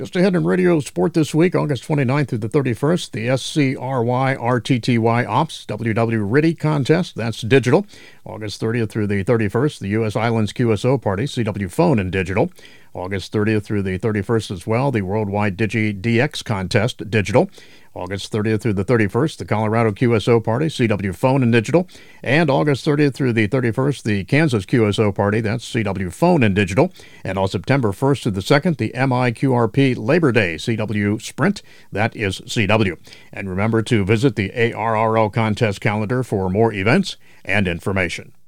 Just ahead in radio sport this week, August 29th through the 31st, the SCRY RTTY Ops WW RTTY contest, that's digital. August 30th through the 31st, the U.S. Islands QSO Party, CW Phone and digital. August 30th through the 31st as well, the Worldwide Digi DX contest, digital. August 30th through the 31st, the Colorado QSO Party, CW Phone and digital. And August 30th through the 31st, the Kansas QSO Party, that's CW Phone and digital. And on September 1st to the 2nd, the MIQRP Labor Day CW Sprint, that is CW. And remember to visit the ARRL contest calendar for more events and information.